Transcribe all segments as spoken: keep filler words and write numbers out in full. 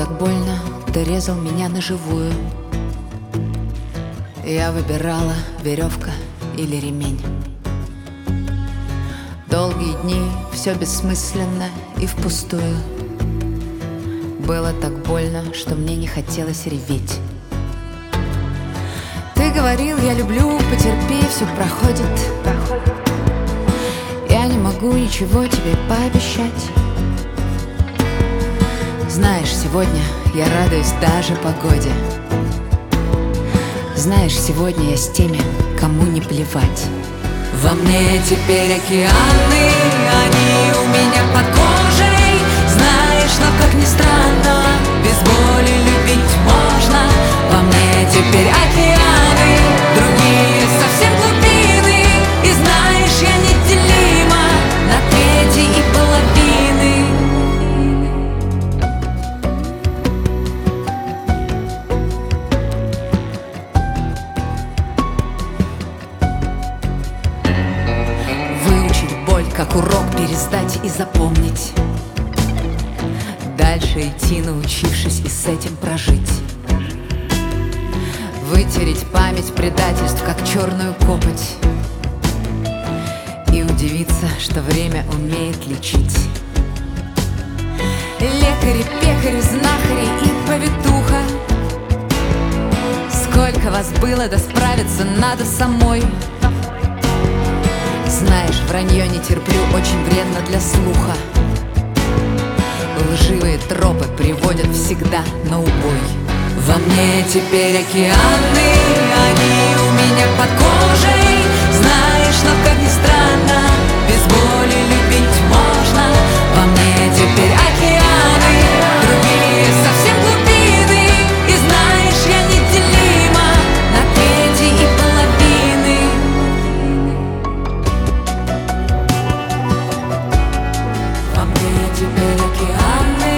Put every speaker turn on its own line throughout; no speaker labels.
так больно, ты резал меня на живую. Я выбирала, веревка или ремень. Долгие дни, все бессмысленно и впустую. Было так больно, что мне не хотелось реветь. Ты говорил, я люблю, потерпи, все проходит. Я не могу ничего тебе пообещать. Знаешь, сегодня я радуюсь даже погоде. Знаешь, сегодня я с теми, кому не плевать. Во мне теперь океаны, они у меня под кожей. Знаешь, но как ни странно, без боли любить можно. Во мне теперь океаны, другие совсем глубины. И знаешь, я неделима на трети и половины. Выучить боль, как урок пересдать и запомнить. Дальше идти, научившись и с этим прожить. Вытереть память предательств, как черную копоть. И удивиться, что время умеет лечить. Лекари, пекари, знахари и повитуха. Сколько вас было, да справиться надо самой. Знаешь, вранье не терплю, очень вредно для слуха. Лживые тропы приводят всегда на убой. Во мне теперь океаны, они у меня под кожей. Знаешь, но как ни странно, без боли любить можно. Во мне теперь океаны, другие совсем глубины. И знаешь, я неделима на трети и половины. Во мне теперь океаны.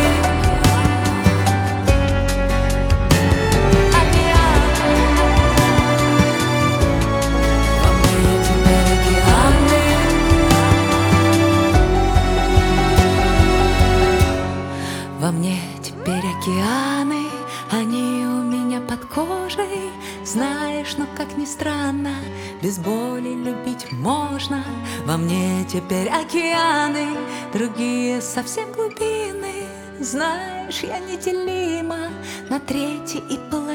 Во мне теперь океаны, они у меня под кожей. Знаешь, но как ни странно, без боли любить можно. Во мне теперь океаны, другие совсем глубины. Знаешь, я неделима на трети и половины.